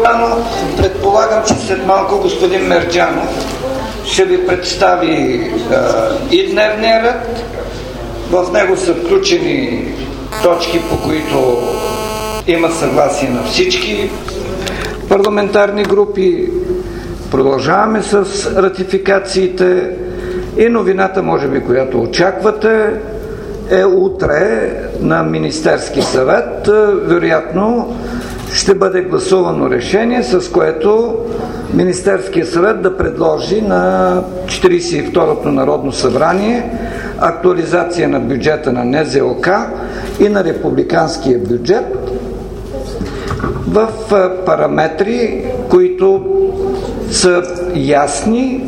по-рано. Предполагам, че след малко господин Мерджанов ще ви представи и дневния ред. В него са включени точки, по които има съгласие на всички парламентарни групи. Продължаваме с ратификациите и новината, може би, която очаквате, е утре на Министерски съвет. Вероятно ще бъде гласувано решение, с което Министерския съвет да предложи на 42-то Народно събрание актуализация на бюджета на НЗОК и на републиканския бюджет в параметри, които са ясни.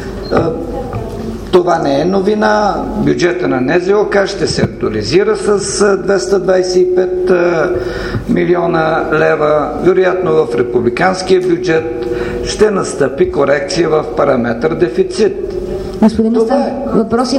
Това не е новина. Бюджета на НЗОК ще се актуализира с 225 милиона лева. Вероятно в републиканския бюджет ще настъпи корекция в параметър дефицит. Господин Местан, въпроси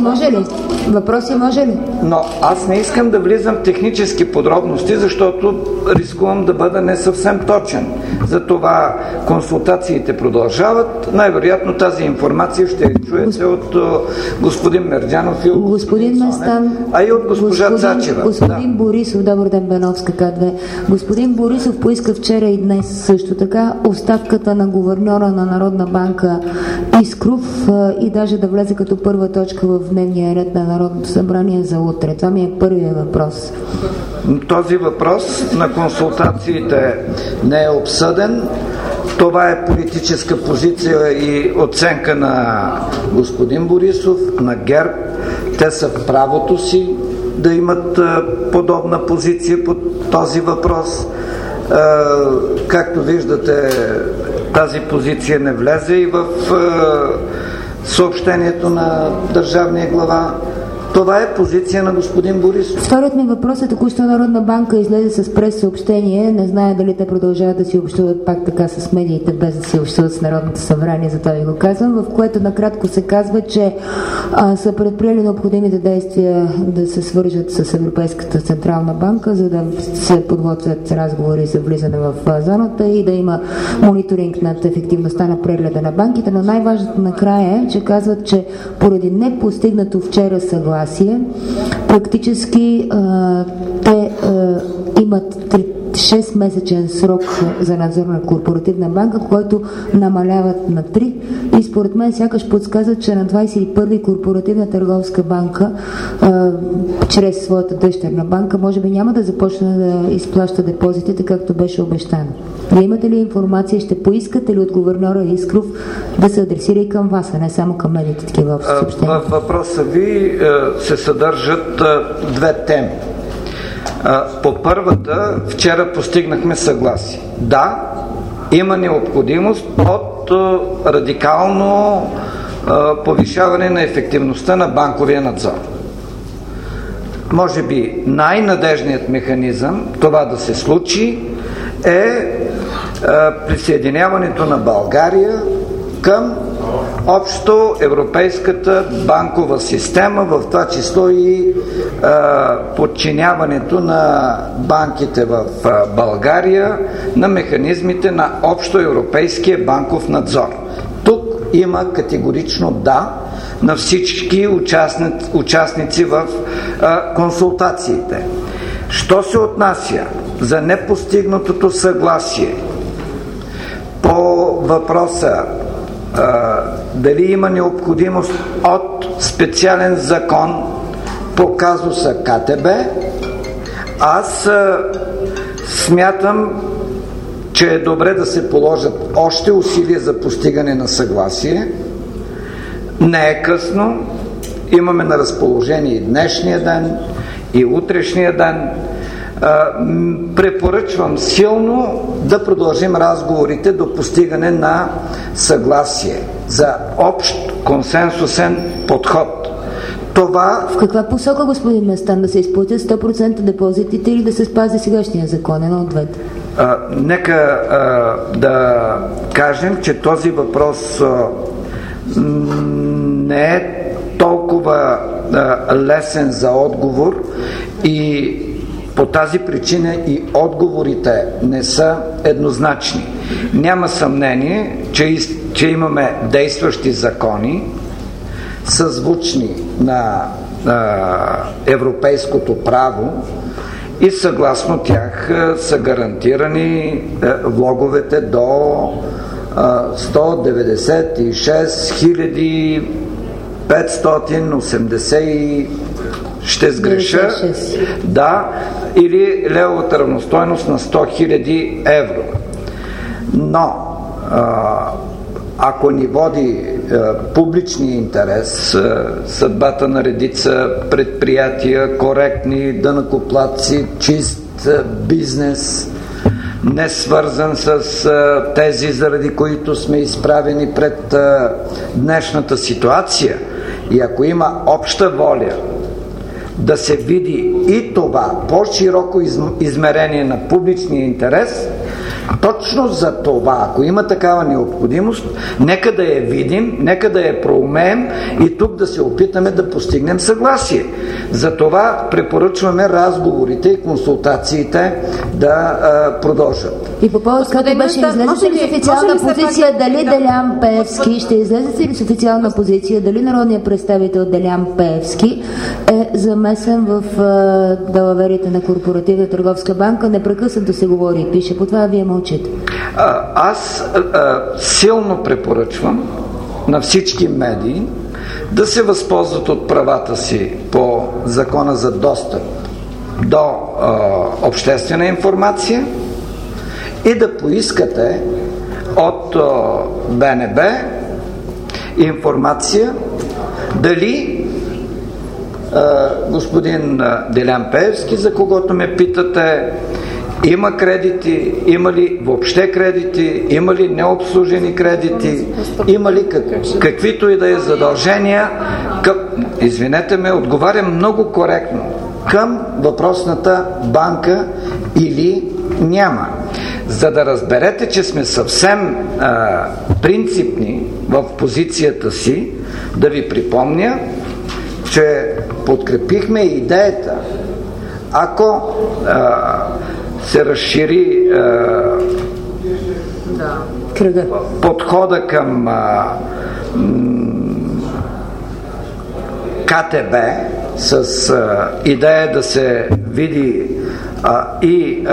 може ли? Но аз не искам да влизам в технически подробности, защото рискувам да бъда не съвсем точен. Затова консултациите продължават. Най-вероятно тази информация ще я чуете от господин Мерджанов и от господин Местан, а и от госпожа Цачева. Господин Борисов, добър ден, Беновска К2. Господин Борисов поиска вчера и днес също така оставката на гуверньора на Народна банка Искров и даже да влезе като първа точка в дневния ред на Народното събрание за утре. Това ми е първият въпрос. Този въпрос на консултациите не е обсъден. Това е политическа позиция и оценка на господин Борисов, на ГЕРБ. Те са в правото си да имат подобна позиция по този въпрос. Както виждате, тази позиция не влезе и в съобщението на държавния глава. Това е позиция на господин Борисов. Вторият ми въпрос е: току-що Народна банка излезе с прес-съобщение. Не зная дали те продължават да си общуват пак така с медиите, без да си общуват с Народното събрание, затова ви го казвам, в което накратко се казва, че са предприели необходимите действия да се свържат с Европейската централна банка, за да се подготвят разговори за влизане в зоната и да има мониторинг над ефективността на прегледа на банките. Но най-важното накрая е, че казват, че поради непостигнато вчера съгласие, практически те имат 6-месечен срок за надзор на корпоративна банка, който намаляват на 3, и според мен сякаш подсказват, че на 21-и корпоративна търговска банка чрез своята дъщерна банка може би няма да започне да изплаща депозитите, както беше обещано. Вие имате ли информация, ще поискате ли от гуверньора Искров да се адресира и към вас, а не само към медиите, такива общи съобщения? В въпроса ви се съдържат две теми. По първата, вчера постигнахме съгласие. Да, има необходимост от радикално повишаване на ефективността на банковия надзор. Може би най-надежният механизъм това да се случи е присъединяването на България към общо европейската банкова система, в това число и подчиняването на банките в България на механизмите на общо европейския банков надзор. Тук има категорично да на всички участници в консултациите. Що се отнася за непостигнатото съгласие по въпроса дали има необходимост от специален закон по казуса КТБ, аз смятам, че е добре да се положат още усилия за постигане на съгласие. Не е късно. Имаме на разположение и днешния ден, и утрешния ден. Препоръчвам силно да продължим разговорите до постигане на съгласие за общ консенсусен подход. Това... В каква посока, господин Местан? Да се изплатят 100% депозитите или да се спази сегашния закон? Едно от двете. Нека да кажем, че този въпрос не е толкова лесен за отговор и По тази причина и отговорите не са еднозначни. Няма съмнение, че имаме действащи закони, съзвучни на европейското право, и съгласно тях са гарантирани влоговете до 196 580, ще сгреша, да, или левовата равностойност на 100 000 евро. Но ако ни води публичния интерес, съдбата на редица предприятия, коректни данъкоплатци, чист бизнес, не свързан с тези, заради които сме изправени пред днешната ситуация, и ако има обща воля да се види и това по-широко измерение на публичния интерес, точно за това, ако има такава необходимост, нека да я видим, нека да я проумеем и тук да се опитаме да постигнем съгласие. За това препоръчваме разговорите и консултациите да продължат. И по повод, като беше, излезете ли с официална позиция дали Делян Пеевски, ще излезете ли с официална позиция дали народният представител Делян Пеевски е замесен в далаверите на Корпоративна търговска банка? Непрекъснато се говори и пише, по това вие мълчите. Аз силно препоръчвам на всички медии да се възползват от правата си по Закона за достъп до обществена информация и да поискате от БНБ информация дали господин Делян Пеевски, за когото ме питате, има кредити, има ли въобще кредити, има ли необслужени кредити, има ли каквито и да е задължения извинете ме, отговарям много коректно, към въпросната банка или няма. За да разберете, че сме съвсем принципни в позицията си, да ви припомня, че подкрепихме идеята, ако се разшири подхода към КТБ с идея да се види и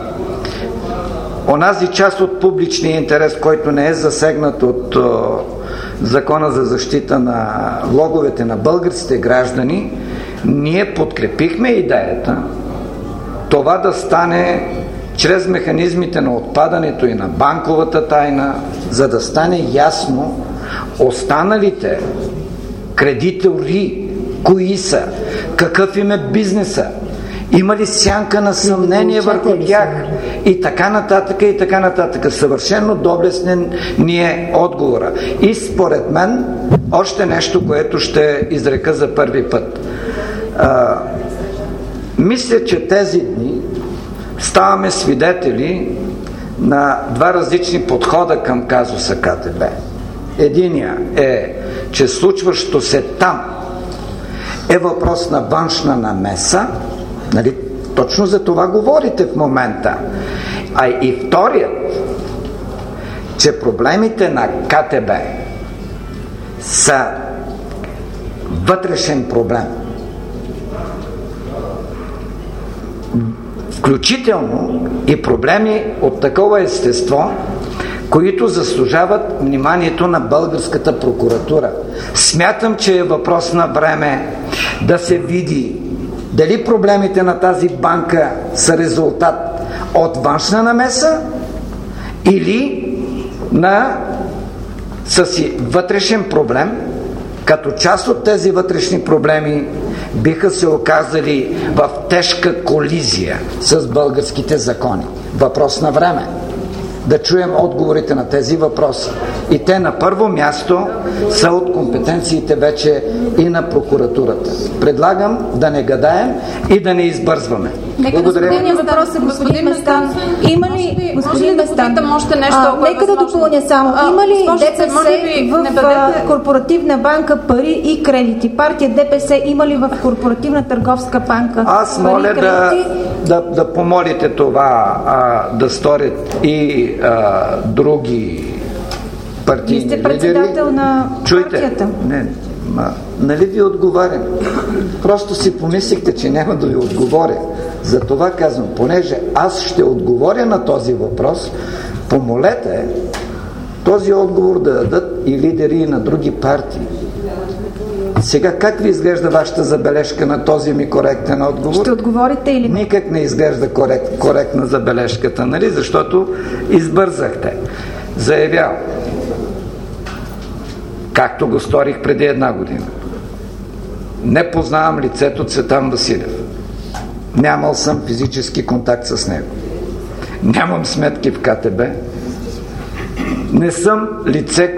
онази част от публичния интерес, който не е засегнат от Закона за защита на влоговете на българските граждани, ние подкрепихме идеята това да стане чрез механизмите на отпадането и на банковата тайна, за да стане ясно останалите кредитори кои са, какъв им е бизнеса, има ли сянка на съмнение върху тях и така нататък и така нататък. Съвършено доблестен ни е отговора. И според мен още нещо, което ще изрека за първи път. Мисля, че тези дни ставаме свидетели на два различни подхода към казуса КТБ. Единия е, че случващо се там е въпрос на външна намеса, нали? Точно за това говорите в момента. А и вторият, че проблемите на КТБ са вътрешен проблем. Включително и проблеми от такова естество, които заслужават вниманието на българската прокуратура. Смятам, че е въпрос на време да се види дали проблемите на тази банка са резултат от външна намеса или са си вътрешен проблем, като част от тези вътрешни проблеми биха се оказали в тежка колизия с българските закони. Въпрос на време да чуем отговорите на тези въпроси. И те на първо място са от компетенциите вече и на прокуратурата. Предлагам да не гадаем и да не избързваме. Благодаря. Въпрос е, господин Местан. Има ли, господин Местан, Местан. Още нещо, нека да допълня само. Има ли ДПС в Корпоративна банка пари и кредити? Партия ДПС има ли в Корпоративна търговска банка? Аз моля да помолите това да сторят и други партийни лидери. Вие сте председател на партията. Не, нали ви отговарям? Просто си помислихте, че няма да ви отговоря. За това казвам, понеже аз ще отговоря на този въпрос, помолете този отговор да дадат и лидери на други партии. Сега как ви изглежда вашата забележка на този ми коректен отговор? Ще отговорите или не? Никак не изглежда коректна забележката, нали? Защото избързахте. Заявявам, както го сторих преди 1 година. Не познавам лицето Цветан Василев. Нямал съм физически контакт с него. Нямам сметки в КТБ. Не съм лице,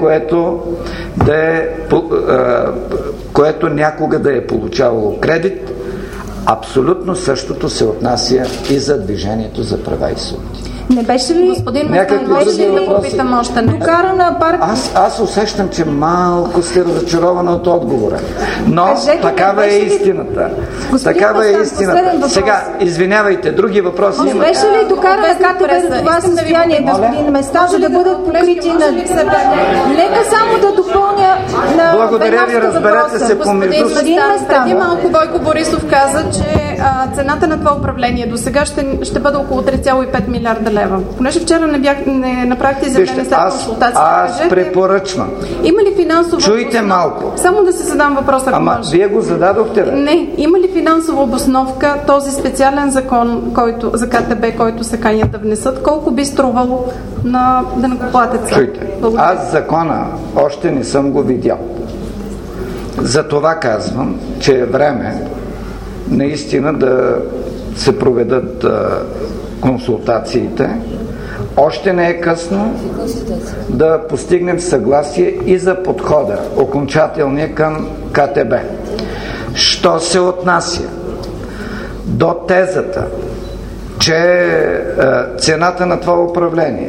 което някога да е получавало кредит. Абсолютно същото се отнася и за Движението за права и свободи. Не беше ли, господин Местан, беше ли да попитам още нещо? Докарана партия? Аз усещам, че малко сте разочарована от отговора. Но такава е истината. Такава е истината. Сега, извинявайте, други въпроси има. Не беше ли докарана КТБ до това състояние, господин Местан, за да бъдат покрити на... Нека само да допълня на... Благодаря ви, разберете се помежду си. Преди малко Бойко Борисов каза, че цената на това управление до сега ще бъде около 3,5 милиарда лева. Понеже вчера не направихте изявление след консултация. Аз препоръчвам. Има ли финансова... Чуйте малко. Само да се задам въпроса. Ама вие го зададохте, бе? Не. Има ли финансова обосновка този специален закон, за КТБ, който се канят да внесат? Колко би струвало на данъкоплатеца? Чуйте. Аз закона още не съм го видял. Затова казвам, че е време наистина да се проведат консултациите. Още не е късно да постигнем съгласие и за подхода, окончателния към КТБ. Що се отнася до тезата, че цената на това управление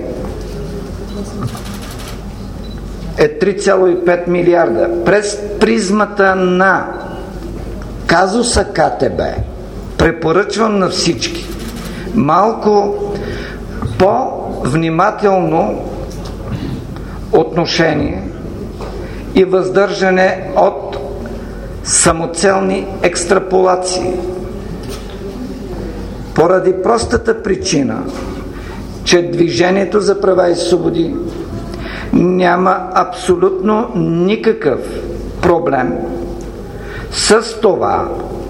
е 3,5 милиарда през призмата на казуса КТБ, препоръчвам на всички малко по-внимателно отношение и въздържане от самоцелни екстраполации. Поради простата причина, че Движението за права и свободи няма абсолютно никакъв проблем с това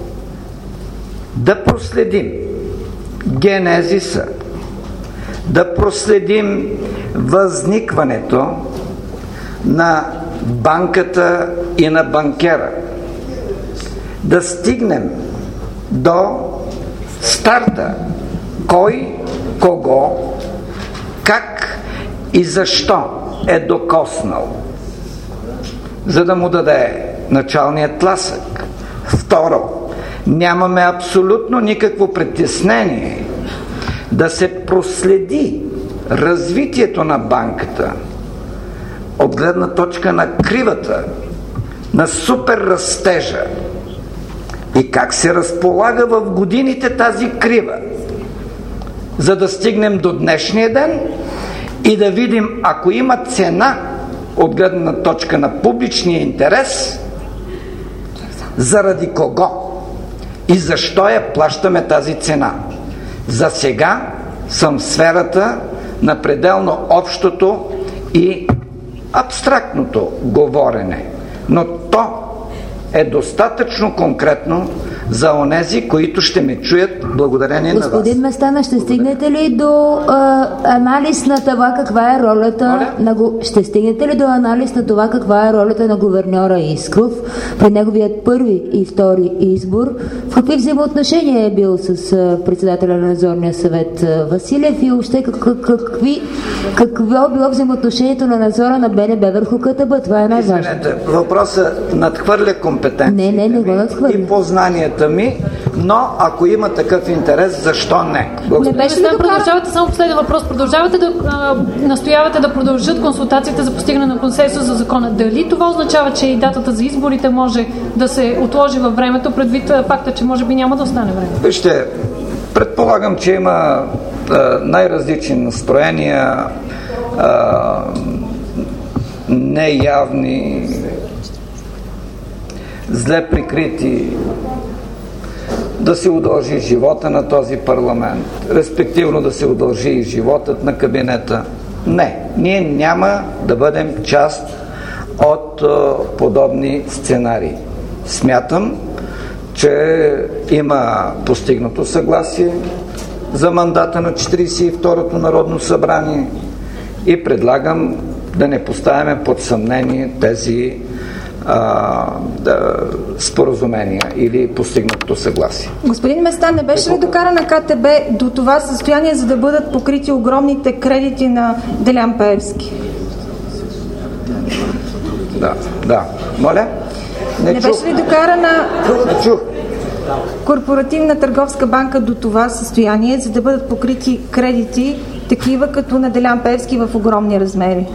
да проследим генезиса, да проследим възникването на банката и на банкера, да стигнем до старта, кой, кого, как и защо е докоснал, за да му даде началният тласък. Второ, нямаме абсолютно никакво притеснение да се проследи развитието на банката от гледна точка на кривата, на супер растежа и как се разполага в годините тази крива, за да стигнем до днешния ден и да видим, ако има цена от гледна точка на публичния интерес, заради кого и защо я плащаме тази цена. За сега съм в сферата на пределно общото и абстрактното говорене, но то е достатъчно конкретно за онези, които ще ме чуят благодарение на вас. Господин Местан, ще стигнете ли до анализ на това каква е ролята ще стигнете ли до анализ на това каква е ролята на гуверньора Искров при неговият първи и втори избор? В какви взаимоотношения е бил с председателя на надзорния съвет Василев и въобще какво било взаимоотношението на надзора на БНБ върху КТБ? Това е най-важно. Въпросът надхвърля компетенциите не го надхвърля. И познанията ми но ако има такъв интерес, защо не? Продължавате, само последен въпрос, продължавате да настоявате да продължат консултациите за постигане на консенсус за закона. Дали това означава, че и датата за изборите може да се отложи във времето, предвид факта, че може би няма да остане време? Вижте, предполагам, че има най-различни настроения, неявни, зле прикрити, да се удължи живота на този парламент, респективно да се удължи и животът на кабинета. Не, ние няма да бъдем част от подобни сценарии. Смятам, че има постигнато съгласие за мандата на 42-то Народно събрание и предлагам да не поставяме под съмнение тези споразумения или постигнато съгласие. Господин Местан, не беше ли докарана КТБ до това състояние, за да бъдат покрити огромните кредити на Делян Пеевски? Да. Моля? Не беше ли докарана чух. Корпоративна търговска банка до това състояние, за да бъдат покрити кредити, такива като на Делян Пеевски в огромни размери?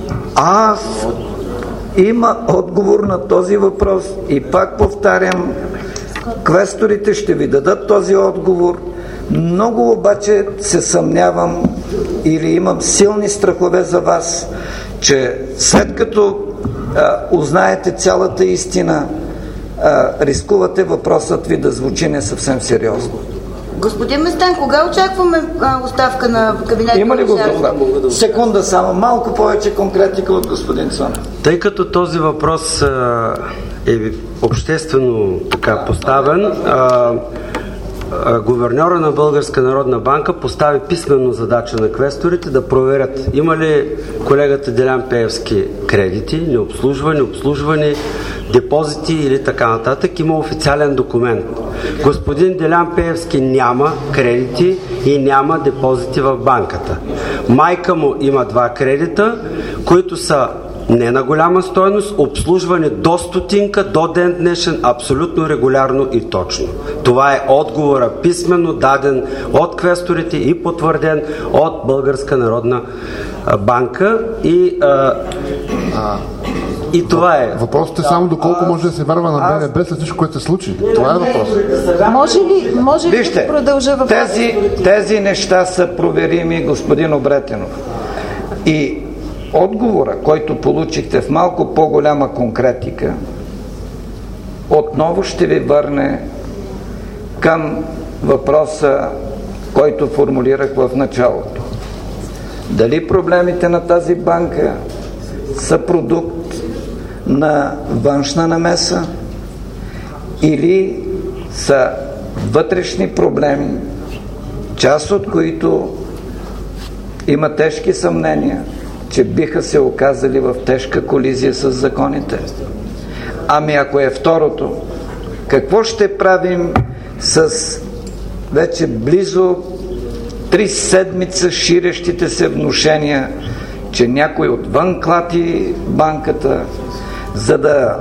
Има отговор на този въпрос и пак повтарям, квесторите ще ви дадат този отговор. Много обаче се съмнявам или имам силни страхове за вас, че след като узнаете цялата истина, рискувате въпросът ви да звучи не съвсем сериозно. Господин Местан, кога очакваме оставка на кабинета? Има ли го? Секунда само, малко повече конкретика от господин Цонев. Тъй като този въпрос е обществено така поставен, гуверньора на Българска народна банка постави писменно задача на квесторите да проверят има ли колегата Делян Пеевски кредити, необслужвани, депозити или така нататък. Има официален документ. Господин Делян Пеевски няма кредити и няма депозити в банката. Майка му има 2 кредита, които са не на голяма стойност, обслужване до стотинка, до ден днешен, абсолютно регулярно и точно. Това е отговора писменно даден от квесторите и потвърден от Българска народна банка и това е. Въпросът е само доколко може да се върва на БНБ след всичко, което се случи. Това е въпросът. Може ли да продължа въпроса? Тези неща са проверими, господин Обретенов. И отговора, който получихте в малко по-голяма конкретика, отново ще ви върне към въпроса, който формулирах в началото. Дали проблемите на тази банка са продукт на външна намеса или са вътрешни проблеми, част от които има тежки съмнения, че биха се оказали в тежка колизия с законите. Ами ако е второто, какво ще правим с вече близо 3 седмица ширещите се внушения, че някой отвън клати банката, за да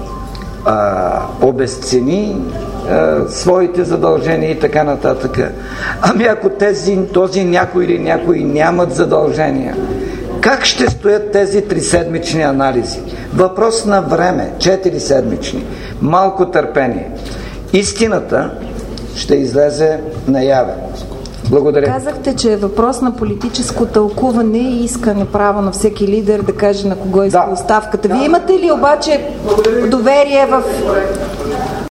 обезцени своите задължения и така нататък. Ами ако този някой или някои нямат задължения, как ще стоят тези 3-седмични анализи? Въпрос на време, 4-седмични. Малко търпение. Истината ще излезе наяве. Благодаря. Казахте, че е въпрос на политическо тълкуване и искане право на всеки лидер да каже на кого иска оставката. Вие имате ли обаче доверие в